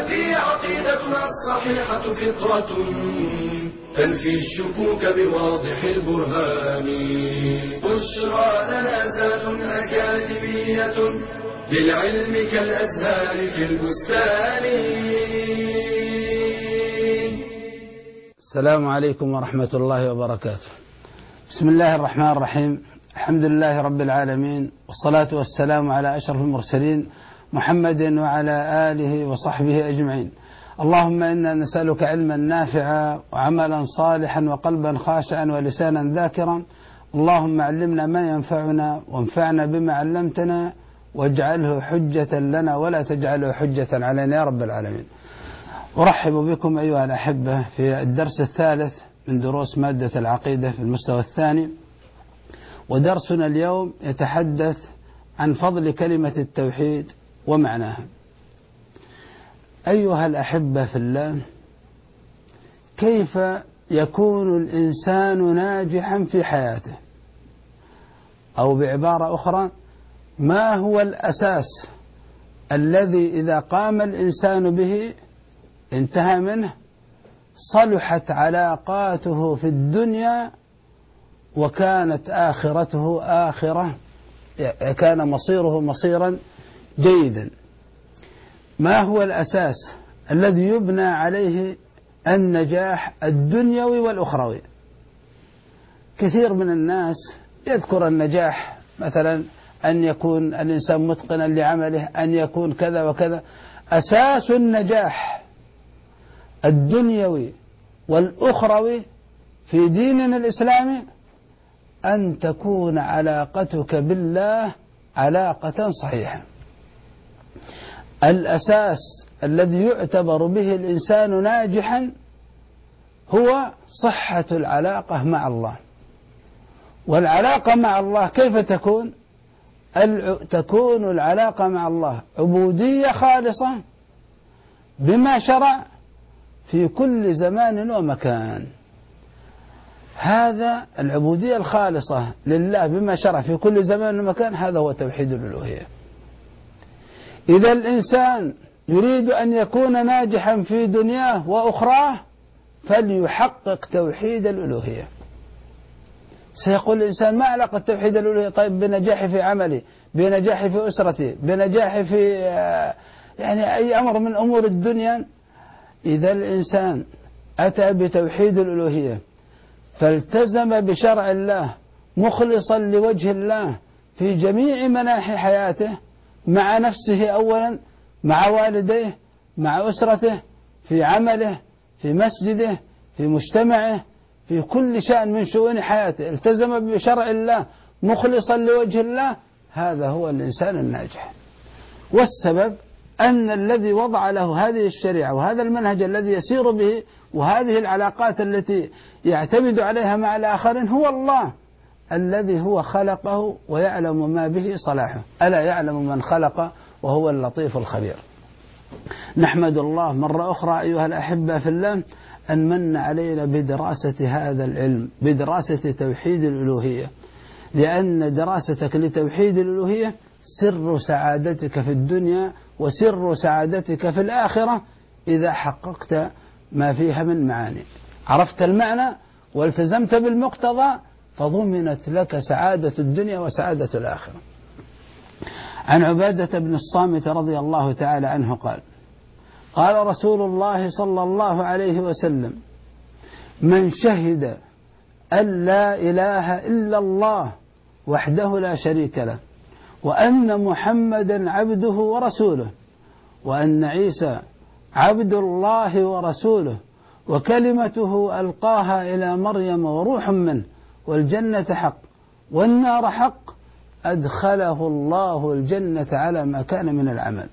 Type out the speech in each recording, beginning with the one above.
هذه عقيدتنا الصحيحة فطرة تنفي الشكوك بواضح البرهان. بشرى لنا ذات أكاديمية للعلم كالأزهار في البستان. السلام عليكم ورحمة الله وبركاته. بسم الله الرحمن الرحيم. الحمد لله رب العالمين، والصلاة والسلام على أشرف المرسلين محمد وعلى آله وصحبه أجمعين. اللهم إنا نسألك علما نافعا وعملا صالحا وقلبا خاشعا ولسانا ذاكرا. اللهم علمنا ما ينفعنا وانفعنا بما علمتنا واجعله حجة لنا ولا تجعله حجة علينا يا رب العالمين. أرحب بكم أيها الأحبة في الدرس الثالث من دروس مادة العقيدة في المستوى الثاني، ودرسنا اليوم يتحدث عن فضل كلمة التوحيد ومعناها. أيها الأحبة في الله، كيف يكون الإنسان ناجحا في حياته؟ أو بعبارة أخرى، ما هو الأساس الذي إذا قام الإنسان به انتهى منه صلحت علاقاته في الدنيا وكانت آخرته كان مصيره مصيرا جيدا؟ ما هو الأساس الذي يبنى عليه النجاح الدنيوي والأخروي؟ كثير من الناس يذكر النجاح مثلا أن يكون الإنسان متقنا لعمله، أن يكون كذا وكذا. أساس النجاح الدنيوي والأخروي في ديننا الإسلامي أن تكون علاقتك بالله علاقة صحيحة. الأساس الذي يعتبر به الإنسان ناجحا هو صحة العلاقة مع الله. والعلاقة مع الله كيف تكون؟ تكون العلاقة مع الله عبودية خالصة بما شرع في كل زمان ومكان. هذا العبودية الخالصة لله بما شرع في كل زمان ومكان، هذا هو توحيد الألوهية. إذا الإنسان يريد أن يكون ناجحا في دنياه وأخراه فليحقق توحيد الألوهية. سيقول الإنسان: ما علاقة توحيد الألوهية طيب بنجاحي في عملي، بنجاحي في أسرتي، بنجاحي في يعني أي أمر من أمور الدنيا؟ إذا الإنسان أتى بتوحيد الألوهية فالتزم بشرع الله مخلصا لوجه الله في جميع مناحي حياته، مع نفسه أولا، مع والديه، مع أسرته، في عمله، في مسجده، في مجتمعه، في كل شأن من شؤون حياته التزم بشرع الله مخلصا لوجه الله، هذا هو الإنسان الناجح. والسبب أن الذي وضع له هذه الشريعة وهذا المنهج الذي يسير به وهذه العلاقات التي يعتمد عليها مع الآخرين هو الله الذي هو خلقه ويعلم ما به صلاحه. ألا يعلم من خلق وهو اللطيف الخبير. نحمد الله مرة أخرى أيها الأحبة في الله أن من علينا بدراسة هذا العلم، بدراسة توحيد الألوهية، لأن دراستك لتوحيد الألوهية سر سعادتك في الدنيا وسر سعادتك في الآخرة إذا حققت ما فيها من معاني. عرفت المعنى والتزمت بالمقتضى فضمنت لك سعادة الدنيا وسعادة الآخرة. عن عبادة بن الصامت رضي الله تعالى عنه قال: قال رسول الله صلى الله عليه وسلم: من شهد أن لا إله إلا الله وحده لا شريك له، وأن محمدا عبده ورسوله، وأن عيسى عبد الله ورسوله، وكلمته ألقاها إلى مريم وروح منه، والجنة حق والنار حق، أدخله الله الجنة على ما كان من العمل.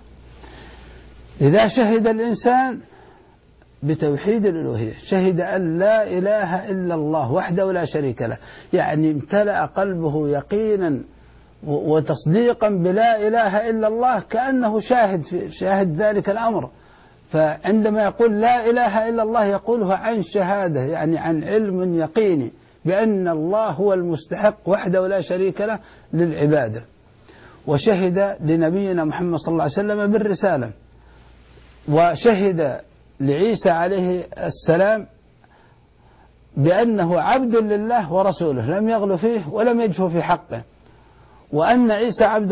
إذا شهد الإنسان بتوحيد الألوهية، شهد أن لا إله إلا الله وحده لا شريك له، يعني امتلأ قلبه يقينا وتصديقا بلا إله إلا الله كأنه شاهد ذلك الأمر. فعندما يقول لا إله إلا الله يقولها عن شهادة، يعني عن علم يقيني بأن الله هو المستحق وحده لا شريك له للعبادة. وشهد لنبينا محمد صلى الله عليه وسلم بالرسالة، وشهد لعيسى عليه السلام بأنه عبد لله ورسوله لم يغل فيه ولم يجفو في حقه، وأن عيسى عبد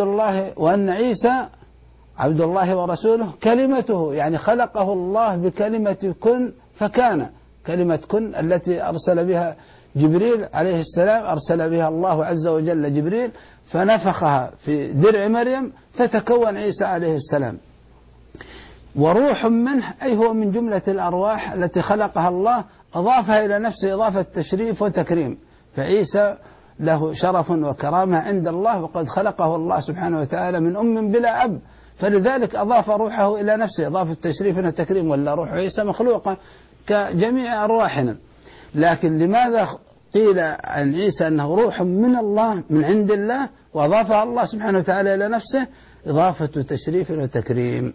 الله ورسوله كلمته، يعني خلقه الله بكلمة كن فكان، كلمة كن التي أرسل بها جبريل عليه السلام، أرسل بها الله عز وجل جبريل فنفخها في درع مريم فتكون عيسى عليه السلام. وروح منه أي هو من جملة الأرواح التي خلقها الله، أضافها إلى نفسه إضافة تشريف وتكريم، فعيسى له شرف وكرامة عند الله، وقد خلقه الله سبحانه وتعالى من أم بلا أب، فلذلك أضاف روحه إلى نفسه إضافة تشريف وتكريم، ولا روح عيسى مخلوقة كجميع أرواحنا. لكن لماذا قيل عن عيسى أنه روح من الله من عند الله وأضافها الله سبحانه وتعالى إلى نفسه؟ إضافة تشريف وتكريم.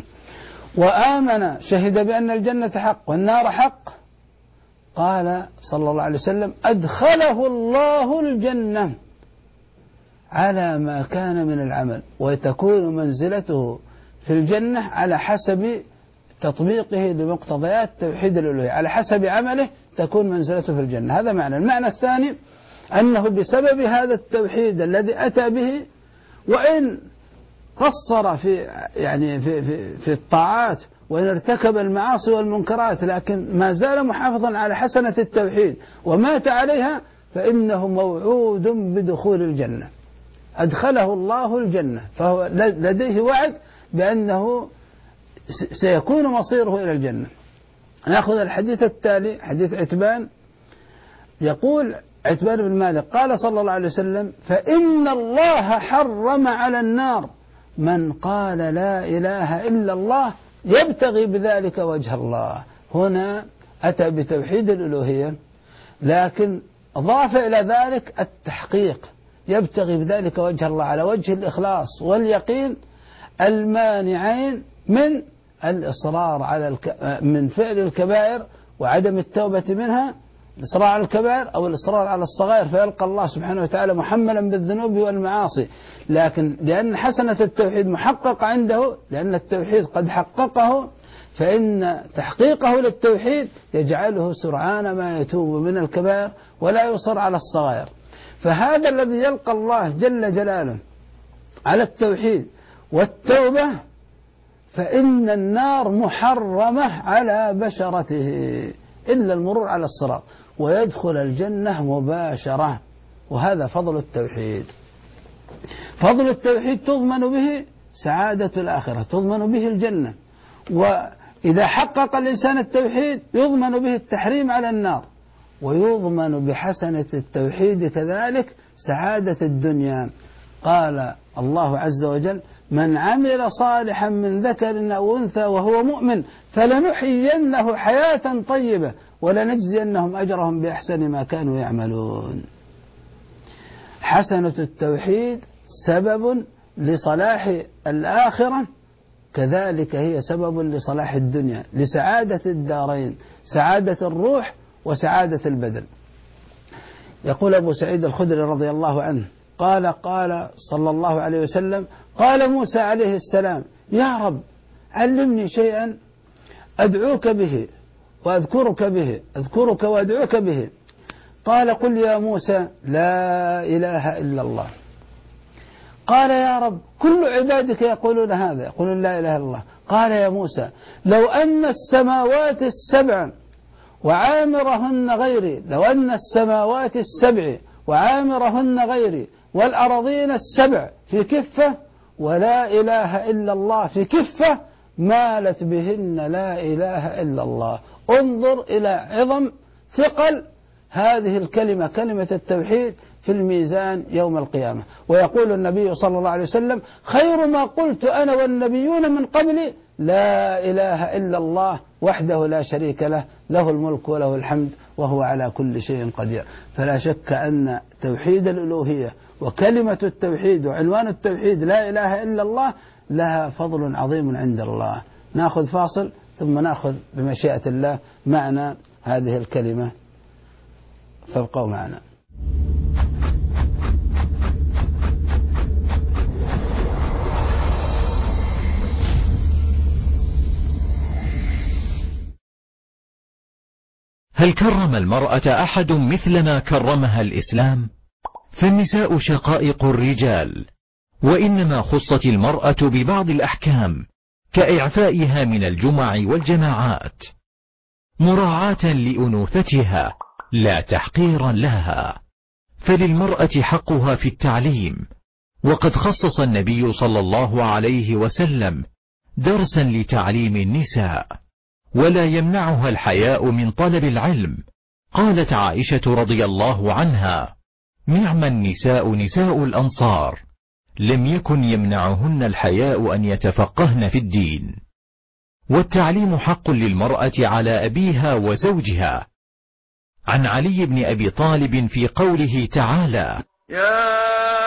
وآمن شهد بأن الجنة حق والنار حق، قال صلى الله عليه وسلم أدخله الله الجنة على ما كان من العمل، وتكون منزلته في الجنة على حسب تطبيقه لمقتضيات توحيد الألوهية، على حسب عمله تكون منزلته في الجنة. هذا معنى. المعنى الثاني أنه بسبب هذا التوحيد الذي أتى به، وإن قصر في الطاعات وإن ارتكب المعاصي والمنكرات، لكن ما زال محافظا على حسنة التوحيد ومات عليها، فإنه موعود بدخول الجنة، أدخله الله الجنة، فهو لديه وعد بأنه سيكون مصيره إلى الجنة. نأخذ الحديث التالي، حديث عتبان. يقول عتبان بن مالك قال صلى الله عليه وسلم فإن الله حرم على النار من قال لا إله إلا الله يبتغي بذلك وجه الله. هنا أتى بتوحيد الألوهية، لكن أضاف إلى ذلك التحقيق، يبتغي بذلك وجه الله على وجه الإخلاص واليقين المانعين من الإصرار على من فعل الكبائر وعدم التوبة منها، الإصرار على الكبائر أو الإصرار على الصغائر، فيلقى الله سبحانه وتعالى محملا بالذنوب والمعاصي. لكن لأن حسنة التوحيد محقق عنده، لأن التوحيد قد حققه، فإن تحقيقه للتوحيد يجعله سرعان ما يتوب من الكبائر ولا يصر على الصغائر. فهذا الذي يلقى الله جل جلاله على التوحيد والتوبة، فإن النار محرمة على بشرته إلا المرور على الصراط، ويدخل الجنة مباشرة. وهذا فضل التوحيد. فضل التوحيد تضمن به سعادة الآخرة، تضمن به الجنة. وإذا حقق الإنسان التوحيد يضمن به التحريم على النار، ويضمن بحسنة التوحيد كذلك سعادة الدنيا. قال الله عز وجل من عمل صالحا من ذكر أو أنثى وهو مؤمن فلنحيينه حياة طيبة ولنجزينهم أجرهم بأحسن ما كانوا يعملون. حسنة التوحيد سبب لصلاح الآخرة، كذلك هي سبب لصلاح الدنيا، لسعادة الدارين، سعادة الروح وسعادة البدن. يقول أبو سعيد الخدري رضي الله عنه قال صلى الله عليه وسلم قال موسى عليه السلام يا رب علمني شيئا أدعوك به وأذكرك به، أذكرك وأدعوك به. قال قل يا موسى لا إله إلا الله. قال يا رب كل عبادك يقولون هذا، يقولون لا إله إلا الله. قال يا موسى لو أن السماوات السبع وعامرهن غيري، لو أن السماوات السبع وعامرهن غيري والأراضين السبع في كفة ولا إله إلا الله في كفة مالت بهن لا إله إلا الله. انظر إلى عظم ثقل هذه الكلمة، كلمة التوحيد في الميزان يوم القيامة. ويقول النبي صلى الله عليه وسلم خير ما قلت أنا والنبيون من قبلي لا إله إلا الله وحده لا شريك له، له الملك وله الحمد وهو على كل شيء قدير. فلا شك أن توحيد الألوهية وكلمة التوحيد وعنوان التوحيد لا إله إلا الله لها فضل عظيم عند الله. نأخذ فاصل ثم نأخذ بمشيئة الله معنى هذه الكلمة، فابقوا معنا. هل كرم المرأة أحد مثلما كرمها الإسلام؟ فالنساء شقائق الرجال، وإنما خصت المرأة ببعض الأحكام كإعفائها من الجمع والجماعات مراعاة لأنوثتها لا تحقيرا لها. فللمرأة حقها في التعليم، وقد خصص النبي صلى الله عليه وسلم درسا لتعليم النساء، ولا يمنعها الحياء من طلب العلم. قالت عائشة رضي الله عنها: نعم النساء نساء الأنصار، لم يكن يمنعهن الحياء أن يتفقهن في الدين. والتعليم حق للمرأة على أبيها وزوجها. عن علي بن أبي طالب في قوله تعالى: يا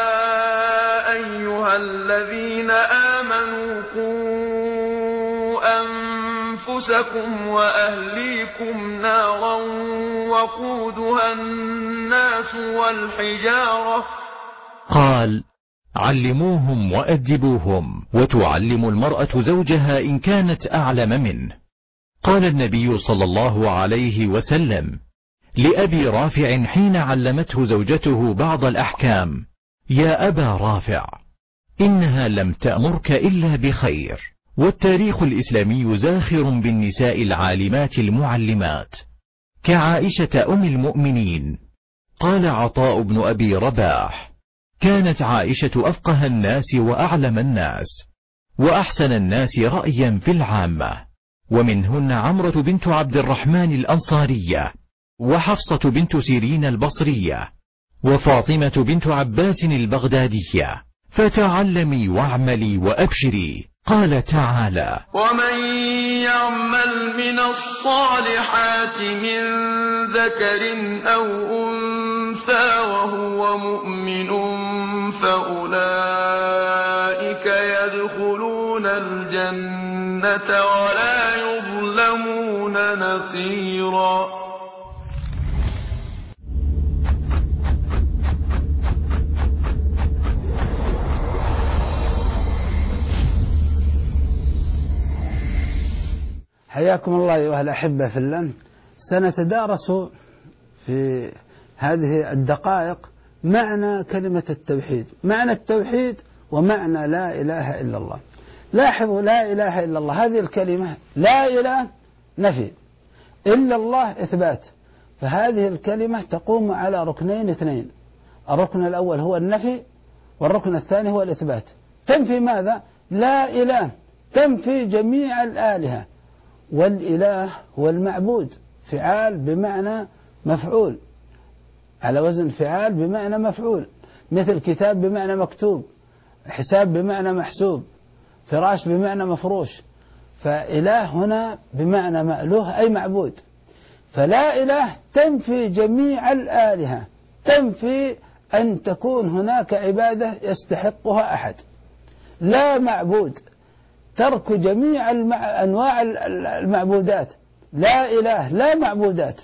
أيها الذين آمنوا قوا أنفسكم وأهليكم نارا وقودها الناس والحجارة. قال: علموهم وأدبوهم. وتعلم المرأة زوجها إن كانت أعلم منه. قال النبي صلى الله عليه وسلم لأبي رافع حين علمته زوجته بعض الأحكام: يا أبا رافع، إنها لم تأمرك إلا بخير. والتاريخ الإسلامي زاخر بالنساء العالمات المعلمات كعائشة أم المؤمنين. قال عطاء بن أبي رباح: كانت عائشة أفقه الناس وأعلم الناس وأحسن الناس رأيا في العامة، ومنهن عمرة بنت عبد الرحمن الأنصارية، وحفصة بنت سيرين البصرية، وفاطمة بنت عباس البغدادية. فتعلمي واعملي وأبشري. قال تعالى: ومن يعمل من الصالحات من ذكر أو أنثى وهو مؤمن فأولئك يدخلون الجنة ولا يظلمون نقيرا. حياكم الله أيها الأحبة في الله. سنتدارس في هذه الدقائق معنى كلمة التوحيد، معنى التوحيد ومعنى لا إله إلا الله. لاحظوا، لا إله إلا الله هذه الكلمة، لا إله نفي، إلا الله إثبات. فهذه الكلمة تقوم على ركنين اثنين: الركن الأول هو النفي، والركن الثاني هو الإثبات. تنفي ماذا؟ لا إله، تنفي جميع الآلهة، والإله هو المعبود، فعال بمعنى مفعول، على وزن فعال بمعنى مفعول، مثل كتاب بمعنى مكتوب، حساب بمعنى محسوب، فراش بمعنى مفروش. فإله هنا بمعنى مألوه أي معبود. فلا إله تنفي جميع الآلهة، تنفي أن تكون هناك عبادة يستحقها أحد. لا معبود، ترك جميع أنواع المعبودات. لا إله، لا معبودات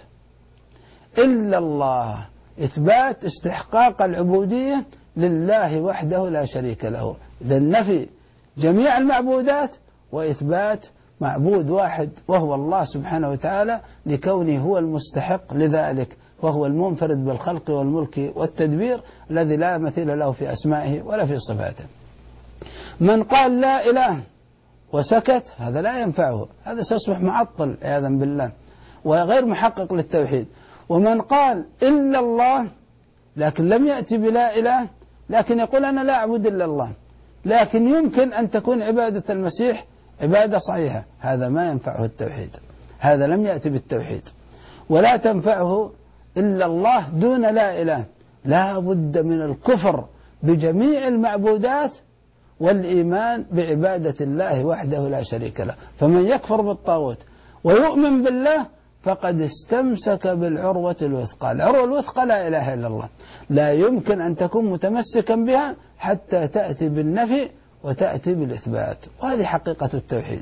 إلا الله، إثبات استحقاق العبودية لله وحده لا شريك له. إذا نفي جميع المعبودات وإثبات معبود واحد وهو الله سبحانه وتعالى، لكونه هو المستحق لذلك، وهو المنفرد بالخلق والملك والتدبير الذي لا مثيل له في أسمائه ولا في صفاته. من قال لا إله وسكت هذا لا ينفعه، هذا سيصبح معطل عياذا بالله وغير محقق للتوحيد. ومن قال إلا الله لكن لم يأتي بلا إله، لكن يقول أنا لا أعبد إلا الله، لكن يمكن أن تكون عبادة المسيح عبادة صحيحة، هذا ما ينفعه التوحيد، هذا لم يأتي بالتوحيد. ولا تنفعه إلا الله دون لا إله. لا بد من الكفر بجميع المعبودات والإيمان بعبادة الله وحده لا شريك له. فمن يكفر بالطاغوت ويؤمن بالله فقد استمسك بالعروة الوثقى. العروة الوثقى لا إله إلا الله، لا يمكن أن تكون متمسكا بها حتى تأتي بالنفي وتأتي بالإثبات. وهذه حقيقة التوحيد،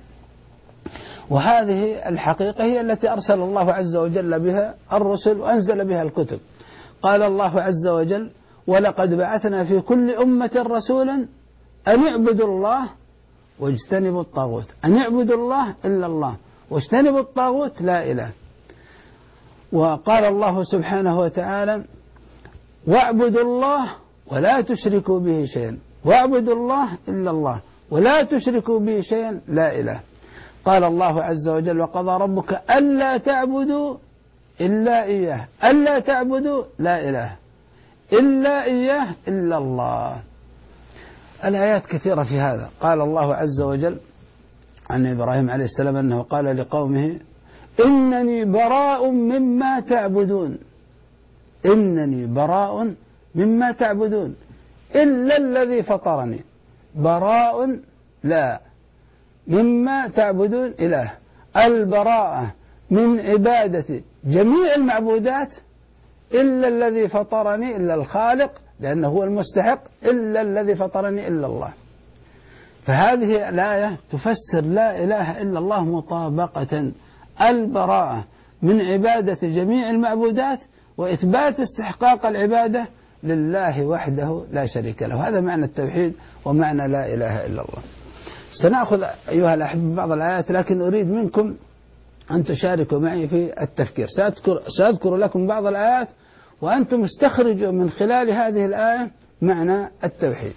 وهذه الحقيقة هي التي أرسل الله عز وجل بها الرسل وأنزل بها الكتب. قال الله عز وجل: ولقد بعثنا في كل أمة رسولا أن اعبدوا الله واجتنبوا الطاغوت. أن اعبدوا الله إلا الله، واجتنبوا الطاغوت لا إله. وقال الله سبحانه وتعالى: واعبدوا الله ولا تشركوا به شيئا، واعبدوا الله إلا الله ولا تشركوا به شيئا لا إله. قال الله عز وجل: وقضى ربك ألا تعبدوا إلا إياه، ألا تعبدوا لا إله إلا إياه إلا الله. الآيات كثيرة في هذا. قال الله عز وجل عن إبراهيم عليه السلام أنه قال لقومه: إنني براء مما تعبدون، إنني براء مما تعبدون إلا الذي فطرني. براء لا مما تعبدون إله، البراءة من عبادة جميع المعبودات إلا الذي فطرني، إلا الخالق لأنه هو المستحق، إلا الذي فطرني إلا الله. فهذه الآية تفسر لا إله إلا الله مطابقة، البراءة من عبادة جميع المعبودات وإثبات استحقاق العبادة لله وحده لا شريك له. هذا معنى التوحيد ومعنى لا إله إلا الله. سنأخذ أيها الأحبة بعض الآيات، لكن أريد منكم أن تشاركوا معي في التفكير. سأذكر لكم بعض الآيات وأنتم استخرجوا من خلال هذه الآية معنى التوحيد.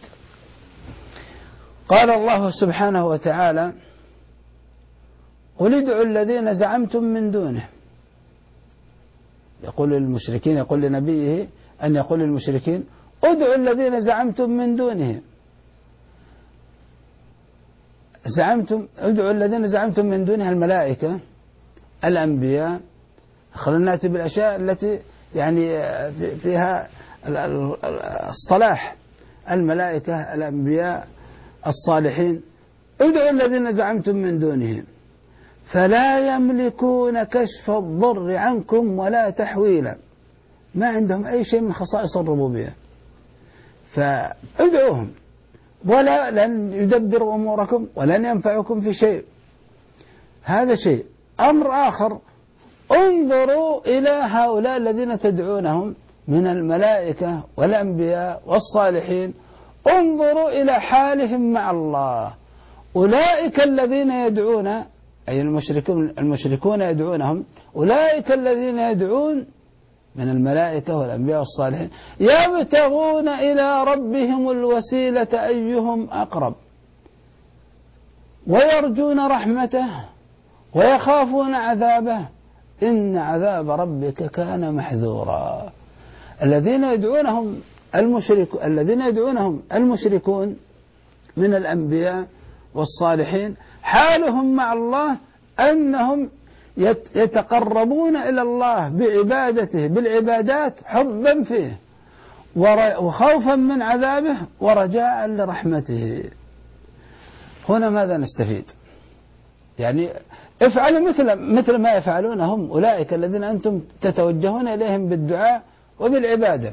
قال الله سبحانه وتعالى: قل ادعوا الذين زعمتم من دونه. يقول للمشركين، يقول لنبيه أن يقول للمشركين: ادعوا الذين زعمتم من دونه، ادعوا الذين زعمتم من دونه، الملائكة، الأنبياء. خلينا نأتي بالأشياء التي يعني فيها الصلاح: الملائكة، الأنبياء، الصالحين. ادعوا الذين زعمتم من دونه فلا يملكون كشف الضر عنكم ولا تحويلا. ما عندهم أي شيء من خصائص الربوبية، فادعوهم ولا لن يدبروا أموركم ولن ينفعكم في شيء. هذا شيء. أمر آخر: انظروا إلى هؤلاء الذين تدعونهم من الملائكة والأنبياء والصالحين، انظروا إلى حالهم مع الله. أولئك الذين يدعون، أي المشركون يدعونهم، أولئك الذين يدعون من الملائكة والأنبياء والصالحين يبتغون إلى ربهم الوسيلة أيهم أقرب ويرجون رحمته ويخافون عذابه إن عذاب ربك كان محذورا. الذين يدعونهم المشركون من الأنبياء والصالحين حالهم مع الله أنهم يتقربون إلى الله بعبادته بالعبادات حبا فيه وخوفا من عذابه ورجاء لرحمته. هنا ماذا نستفيد؟ يعني افعلوا مثل ما يفعلون هم أولئك الذين أنتم تتوجهون إليهم بالدعاء وبالعبادة.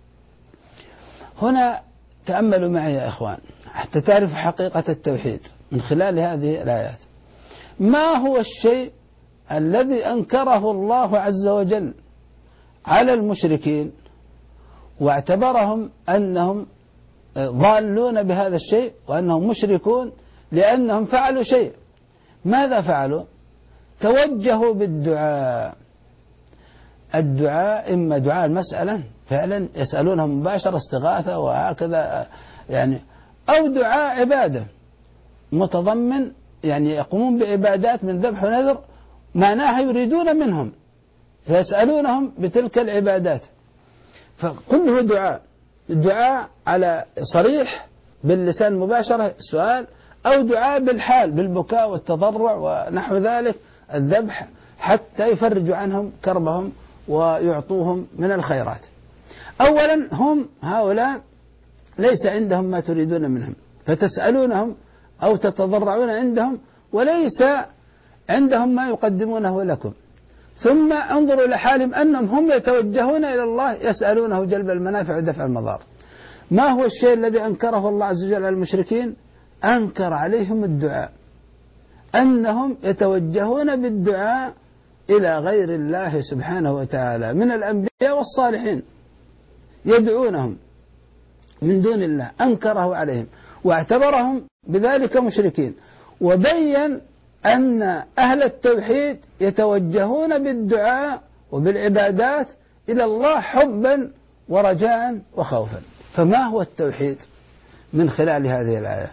هنا تأملوا معي يا إخوان حتى تعرفوا حقيقة التوحيد من خلال هذه الآيات. ما هو الشيء الذي أنكره الله عز وجل على المشركين واعتبرهم أنهم ضالون بهذا الشيء وأنهم مشركون لأنهم فعلوا شيء؟ ماذا فعلوا؟ توجهوا بالدعاء. الدعاء إما دعاء المسألة فعلا يسألونهم مباشرة استغاثة وهكذا يعني، أو دعاء عبادة متضمن يعني يقومون بعبادات من ذبح ونذر معناها يريدون منهم فيسألونهم بتلك العبادات. فكله دعاء على صريح باللسان مباشرة سؤال، أو دعاء بالحال بالبكاء والتضرع ونحو ذلك الذبح حتى يفرجوا عنهم كربهم ويعطوهم من الخيرات. أولا هم هؤلاء ليس عندهم ما تريدون منهم فتسألونهم أو تتضرعون عندهم وليس عندهم ما يقدمونه لكم. ثم انظروا إلى حالهم أنهم هم يتوجهون إلى الله يسألونه جلب المنافع ودفع المضار. ما هو الشيء الذي أنكره الله عز وجل على المشركين؟ أنكر عليهم الدعاء، أنهم يتوجهون بالدعاء إلى غير الله سبحانه وتعالى من الأنبياء والصالحين يدعونهم من دون الله. أنكره عليهم واعتبرهم بذلك مشركين، وبين أن أهل التوحيد يتوجهون بالدعاء وبالعبادات إلى الله حبا ورجاء وخوفا. فما هو التوحيد من خلال هذه الآية؟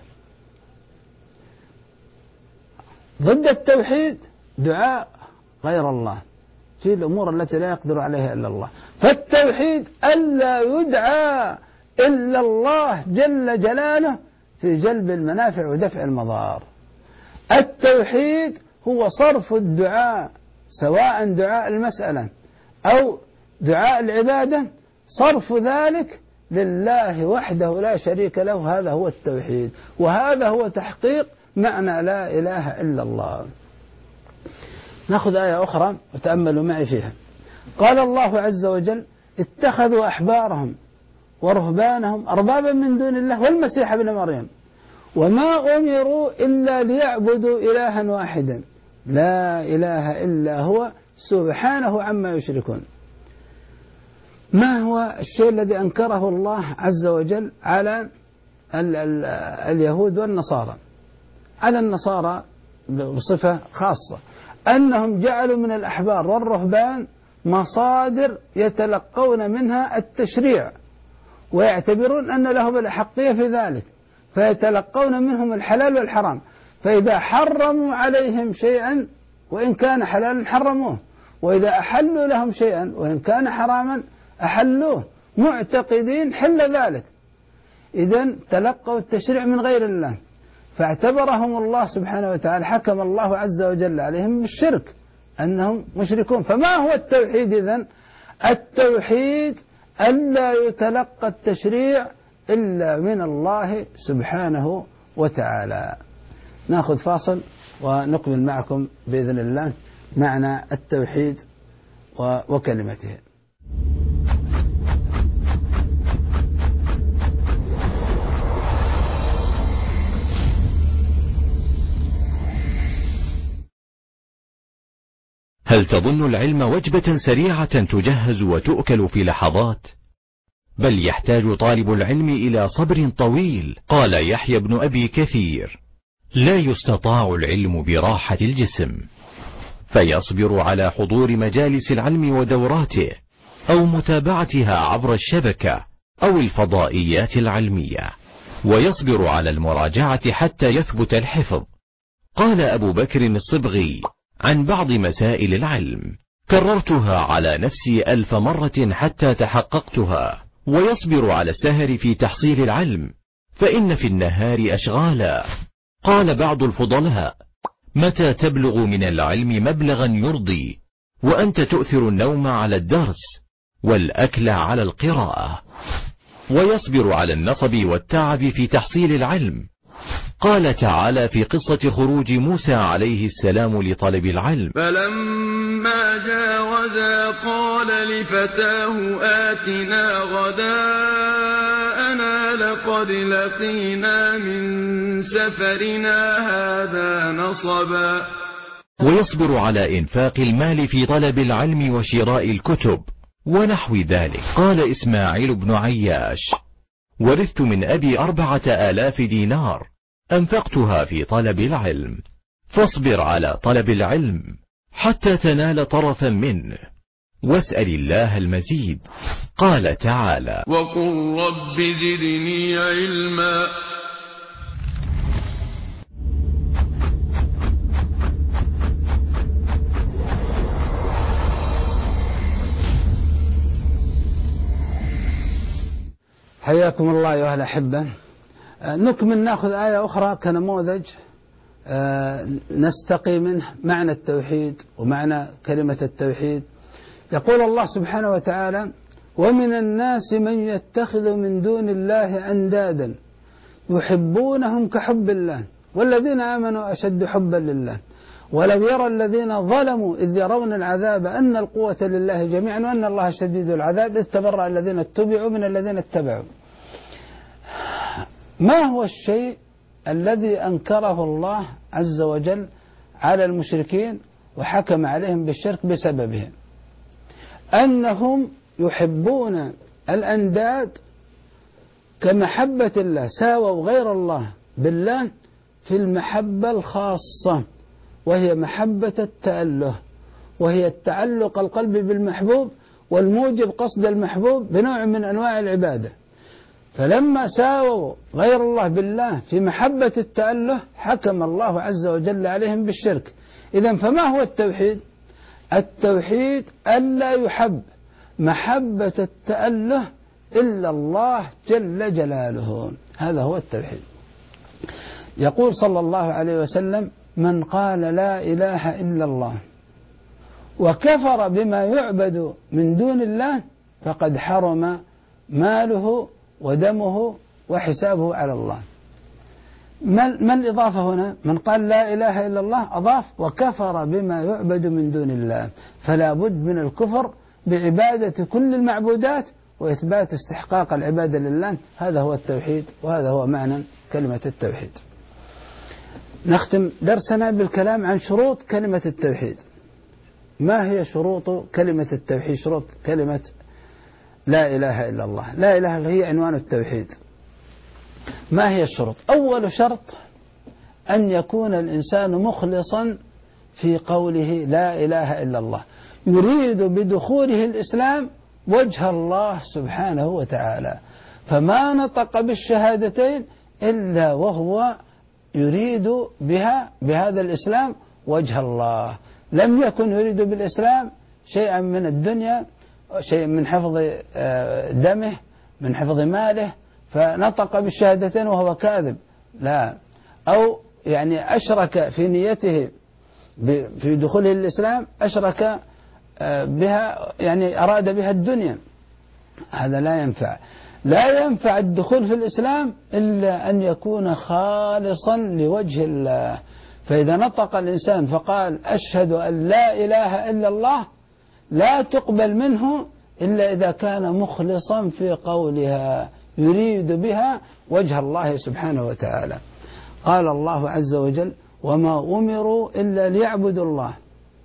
ضد التوحيد دعاء غير الله في الأمور التي لا يقدر عليها إلا الله. فالتوحيد ألا يدعى إلا الله جل جلاله في جلب المنافع ودفع المضار. التوحيد هو صرف الدعاء، سواء دعاء المسألة أو دعاء العبادة، صرف ذلك لله وحده لا شريك له. هذا هو التوحيد، وهذا هو تحقيق معنى لا إله إلا الله. نأخذ آية أخرى وتأملوا معي فيها. قال الله عز وجل: اتخذوا أحبارهم ورهبانهم أربابا من دون الله والمسيح ابن مريم وما أمروا إلا ليعبدوا إلها واحدا لا إله إلا هو سبحانه عما يشركون. ما هو الشيء الذي أنكره الله عز وجل على اليهود والنصارى؟ على النصارى بصفة خاصة أنهم جعلوا من الأحبار والرهبان مصادر يتلقون منها التشريع، ويعتبرون أن لهم الأحقية في ذلك، فيتلقون منهم الحلال والحرام. فإذا حرموا عليهم شيئا وإن كان حلالا حرموه، وإذا أحلوا لهم شيئا وإن كان حراما أحلوه، معتقدين حل ذلك. إذن تلقوا التشريع من غير الله، فاعتبرهم الله سبحانه وتعالى، حكم الله عز وجل عليهم بالشرك أنهم مشركون. فما هو التوحيد إذن؟ التوحيد ألا يتلقى التشريع إلا من الله سبحانه وتعالى. نأخذ فاصل ونكمل معكم بإذن الله معنى التوحيد وكلمته. هل تظن العلم وجبة سريعة تجهز وتؤكل في لحظات؟ بل يحتاج طالب العلم إلى صبر طويل. قال يحيى بن أبي كثير: لا يستطاع العلم براحة الجسم، فيصبر على حضور مجالس العلم ودوراته أو متابعتها عبر الشبكة أو الفضائيات العلمية، ويصبر على المراجعة حتى يثبت الحفظ. قال أبو بكر الصبغي عن بعض مسائل العلم: كررتها على نفسي 1000 مرة حتى تحققتها. ويصبر على السهر في تحصيل العلم، فإن في النهار أشغالا. قال بعض الفضلاء: متى تبلغ من العلم مبلغا يرضي وأنت تؤثر النوم على الدرس والأكل على القراءة؟ ويصبر على النصب والتعب في تحصيل العلم. قال تعالى في قصة خروج موسى عليه السلام لطلب العلم: فلما جاوزا قال لفتاه آتنا غداءنا لقد لقينا من سفرنا هذا نصبا. ويصبر على إنفاق المال في طلب العلم وشراء الكتب ونحو ذلك. قال إسماعيل بن عياش: ورثت من أبي 4000 دينار أنفقتها في طلب العلم. فاصبر على طلب العلم حتى تنال طرفا منه، واسأل الله المزيد. قال تعالى: وقل رب زدني علما. حياكم الله أيها الأحبة. نكمل، نأخذ آية أخرى كنموذج نستقي منه معنى التوحيد ومعنى كلمة التوحيد. يقول الله سبحانه وتعالى: ومن الناس من يتخذ من دون الله أندادا يحبونهم كحب الله والذين آمنوا أشد حبا لله ولو يرى الذين ظلموا إذ يرون العذاب أن القوة لله جميعا وأن الله شديد العذاب إذ تبرأ الذين اتبعوا من الذين اتبعوا. ما هو الشيء الذي أنكره الله عز وجل على المشركين وحكم عليهم بالشرك بسببه؟ أنهم يحبون الأنداد كمحبة الله، ساووا غير الله بالله في المحبة الخاصة وهي محبة التأله، وهي التعلق القلبي بالمحبوب والموجب قصد المحبوب بنوع من أنواع العبادة. فلما ساووا غير الله بالله في محبة التأله حكم الله عز وجل عليهم بالشرك. إذن فما هو التوحيد؟ التوحيد ألا يحب محبة التأله إلا الله جل جلاله، هذا هو التوحيد. يقول صلى الله عليه وسلم: من قال لا إله إلا الله وكفر بما يعبد من دون الله فقد حرم ماله ودمه وحسابه على الله. ما الإضافة هنا؟ من قال لا إله إلا الله أضاف وكفر بما يعبد من دون الله، فلا بد من الكفر بعبادة كل المعبودات وإثبات استحقاق العبادة لله. هذا هو التوحيد، وهذا هو معنى كلمة التوحيد. نختم درسنا بالكلام عن شروط كلمة التوحيد. ما هي شروط كلمة التوحيد؟ شروط كلمة لا إله إلا الله. لا إله إلا هي عنوان التوحيد. ما هي الشروط؟ أول شرط أن يكون الإنسان مخلصا في قوله لا إله إلا الله، يريد بدخوله الإسلام وجه الله سبحانه وتعالى، فما نطق بالشهادتين إلا وهو يريد بهذا الإسلام وجه الله. لم يكن يريد بالإسلام شيئا من الدنيا، شيئا من حفظ دمه، من حفظ ماله، فنطق بالشهادتين وهو كاذب، لا، أو يعني أشرك في نيته في دخوله الإسلام، أشرك بها، يعني أراد بها الدنيا، هذا لا ينفع. لا ينفع الدخول في الإسلام إلا أن يكون خالصا لوجه الله. فإذا نطق الإنسان فقال أشهد أن لا إله إلا الله لا تقبل منه إلا إذا كان مخلصا في قولها، يريد بها وجه الله سبحانه وتعالى. قال الله عز وجل: وما أمروا إلا ليعبدوا الله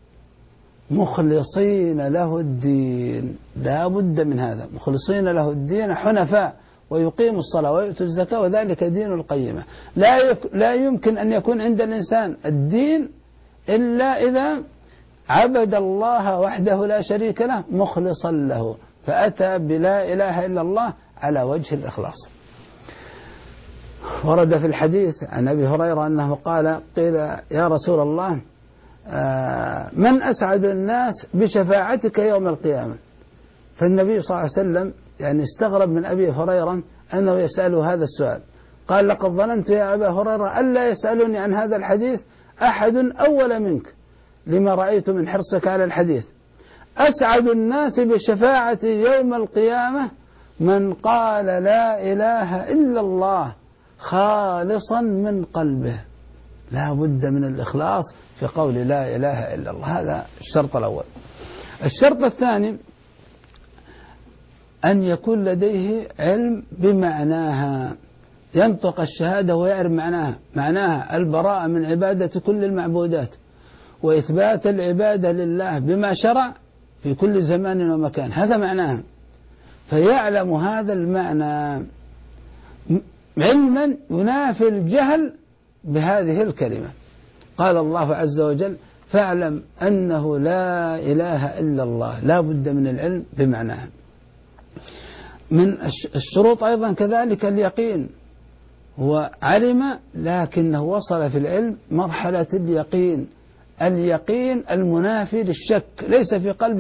مخلصين له الدين. لا بد من هذا، مخلصين له الدين حنفاء ويقيموا الصلاة ويؤتوا الزكاة وذلك دين القيمة. لا يمكن أن يكون عند الإنسان الدين إلا إذا عبد الله وحده لا شريك له مخلصا له، فأتى بلا إله إلا الله على وجه الإخلاص. ورد في الحديث عن أبي هريرة أنه قيل يا رسول الله من أسعد الناس بشفاعتك يوم القيامة؟ فالنبي صلى الله عليه وسلم يعني استغرب من أبي هريرة أنه يسأله هذا السؤال، قال: لقد ظننت يا أبا هريرة ألا يسألني عن هذا الحديث أحد أول منك لما رأيت من حرصك على الحديث. أسعد الناس بشفاعة يوم القيامة من قال لا إله إلا الله خالصا من قلبه. لا بد من الإخلاص في قول لا إله إلا الله، هذا الشرط الأول. الشرط الثاني أن يكون لديه علم بمعناها، ينطق الشهادة ويعرف معناها البراءة من عبادة كل المعبودات وإثبات العبادة لله بما شرع في كل زمان ومكان، هذا معناها. فيعلم هذا المعنى علما ينافي الجهل بهذه الكلمة. قال الله عز وجل: فاعلم أنه لا إله إلا الله. لا بد من العلم بمعناها. من الشروط أيضا كذلك اليقين. هو علم لكنه وصل في العلم مرحلة اليقين المنافي للشك، ليس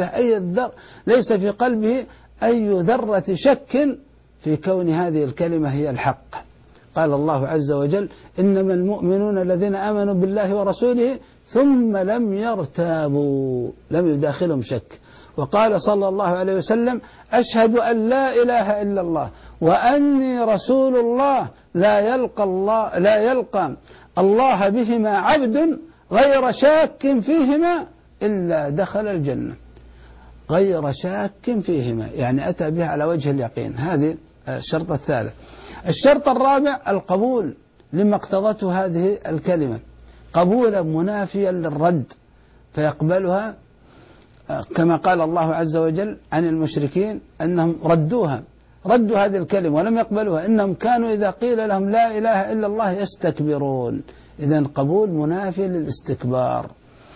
في قلبه أي ذرة شك في كون هذه الكلمة هي الحق. قال الله عز وجل: إنما المؤمنون الذين آمنوا بالله ورسوله ثم لم يرتابوا، لم يداخلهم شك. وقال صلى الله عليه وسلم: أشهد أن لا إله إلا الله وأني رسول الله لا يلقى الله بهما عبد غير شاك فيهما إلا دخل الجنة. غير شاك فيهما يعني أتى بها على وجه اليقين. هذه الشرط الثالث. الشرط الرابع القبول لما اقتضته هذه الكلمة، قبولا منافيا للرد، فيقبلها كما قال الله عز وجل عن المشركين أنهم ردوا هذه الكلمة ولم يقبلوها، إنهم كانوا إذا قيل لهم لا إله إلا الله يستكبرون. إذن قبول منافي للاستكبار.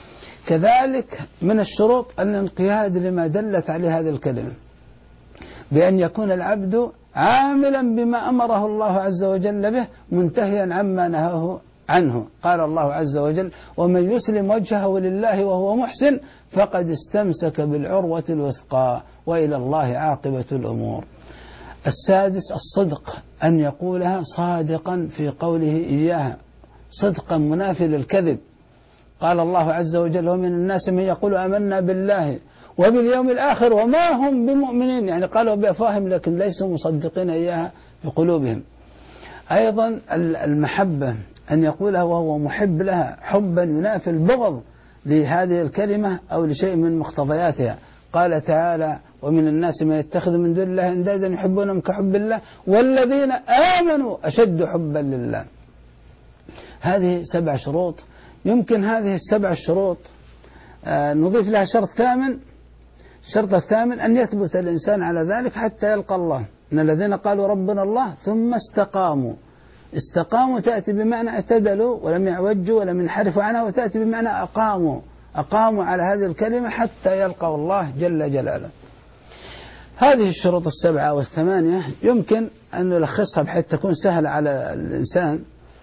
كذلك من الشروط الانقياد لما دلت عليه هذه الكلمة، بأن يكون العبد عاملا بما أمره الله عز وجل به منتهيا عما نهاه عنه. قال الله عز وجل: ومن يسلم وجهه لله وهو محسن فقد استمسك بالعروة الوثقى وإلى الله عاقبة الأمور. السادس الصدق، أن يقولها صادقا في قوله إياها، صدقا منافي للكذب. قال الله عز وجل: ومن الناس من يقول آمنا بالله وباليوم الآخر وما هم بمؤمنين، يعني قالوا بأفواههم لكن ليسوا مصدقين إياها بقلوبهم. أيضا المحبة، أن يقولها وهو محب لها حبا ينافي البغض لهذه الكلمة أو لشيء من مقتضياتها. قال تعالى: ومن الناس من يتخذ من دون الله أندادا يحبونهم كحب الله والذين آمنوا أشد حبا لله. هذه 7 شروط. يمكن هذه 7 الشروط نضيف لها شرط ثامن. الشرط الثامن أن يثبت الإنسان على ذلك حتى يلقى الله. إن الذين قالوا ربنا الله ثم استقاموا. استقاموا تأتي بمعنى اعتدلوا ولم يعوجوا ولم ينحرفوا عنها، وتأتي بمعنى أقاموا على هذه الكلمة حتى يلقوا الله جل جلاله. هذه الشروط 7 و8 يمكن أن نلخصها بحيث تكون سهلة على الإنسان.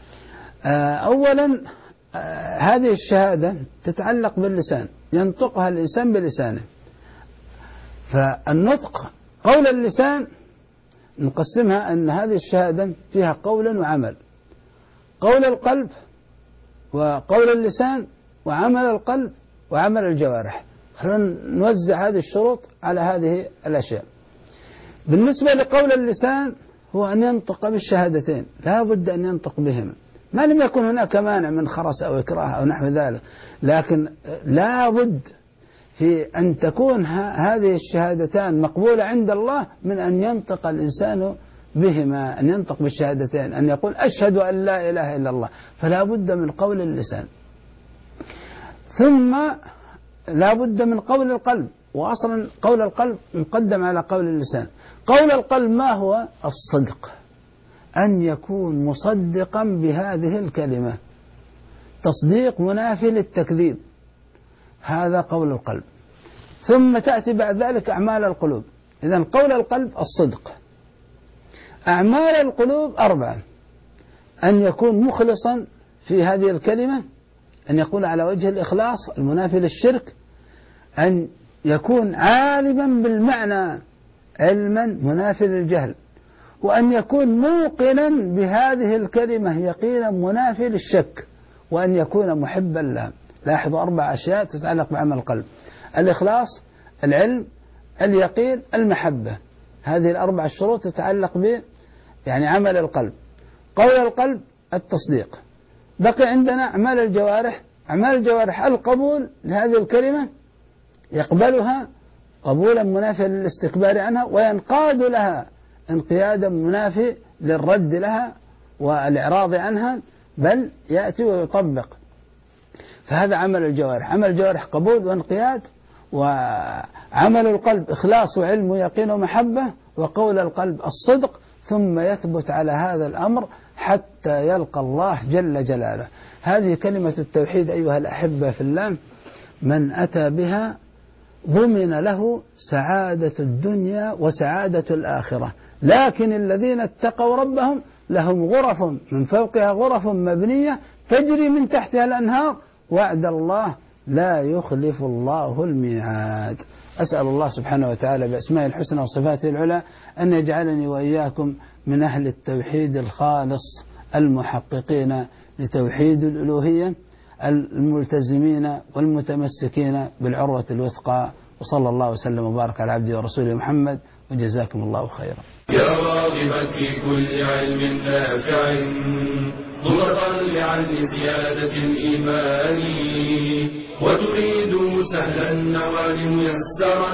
أولا هذه الشهادة تتعلق باللسان، ينطقها الإنسان بلسانه. فالنطق قول اللسان نقسمها أن هذه الشهادة فيها قول وعمل. قول القلب وقول اللسان وعمل القلب وعمل الجوارح. خلونا نوزع هذه الشروط على هذه الأشياء. بالنسبة لقول اللسان هو أن ينطق بالشهادتين، لا بد أن ينطق بهما، ما لم يكن هناك مانع من خرس أو إكراه أو نحو ذلك، لكن لا بد في أن تكون هذه الشهادتان مقبولة عند الله من أن ينطق الإنسان بهما، أن ينطق بالشهادتين، أن يقول أشهد أن لا إله إلا الله، فلا بد من قول اللسان. ثم لا بد من قول القلب، وأصلا قول القلب مقدم على قول اللسان. قول القلب ما هو؟ الصدق، أن يكون مصدقا بهذه الكلمة، تصديق منافي للتكذيب، هذا قول القلب. ثم تأتي بعد ذلك أعمال القلوب. إذن قول القلب الصدق. أعمال القلوب 4: أن يكون مخلصا في هذه الكلمة، أن يكون على وجه الإخلاص المنافي للشرك، أن يكون عالما بالمعنى علما منافي للجهل، وأن يكون موقنا بهذه الكلمة يقينا منافي للشك، وأن يكون محبا لها. لاحظوا 4 أشياء تتعلق بعمل القلب: الإخلاص، العلم، اليقين، المحبة. هذه 4 الشروط تتعلق ب يعني عمل القلب. قول القلب التصديق. بقي عندنا أعمال الجوارح. أعمال الجوارح القبول لهذه الكلمة، يقبلها قبولا منافيا للاستكبار عنها، وينقاد لها انقيادا منافي للرد لها والإعراض عنها، بل يأتي ويطبق. فهذا عمل الجوارح. عمل الجوارح قبول وانقياد، وعمل القلب إخلاص وعلم ويقين ومحبة، وقول القلب الصدق. ثم يثبت على هذا الأمر حتى يلقى الله جل جلاله. هذه كلمة التوحيد أيها الأحبة في الله، من أتى بها ضمن له سعادة الدنيا وسعادة الآخرة. لكن الذين اتقوا ربهم لهم غرف من فوقها غرف مبنية تجري من تحتها الأنهار، وعد الله لا يخلف الله الميعاد. أسأل الله سبحانه وتعالى بأسماء الحسنى وصفاته العلى أن يجعلني وإياكم من أهل التوحيد الخالص المحققين لتوحيد الألوهية، الملتزمين والمتمسكين بالعروة الوثقى. وصلى الله وسلم وبارك على عبده ورسوله محمد، وجزاكم الله خيرا. يا راغبا في كل علم نافع متطلعا لزيادة الإيمان، وتريد سهلا النوال ميسرا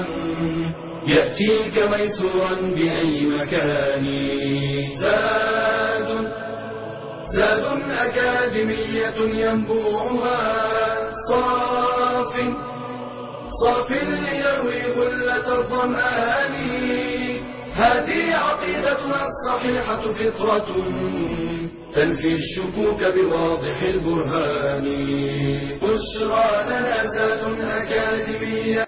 يأتيك ميسورا بأي مكان. زاد أكاديمية ينبوعها صاف ليروي غلة الظمآن. هذه عقيدة عقيدتنا الصحيحة فطرة تنفي الشكوك بواضح البرهان. بشرى لنا ذات أكاديمية.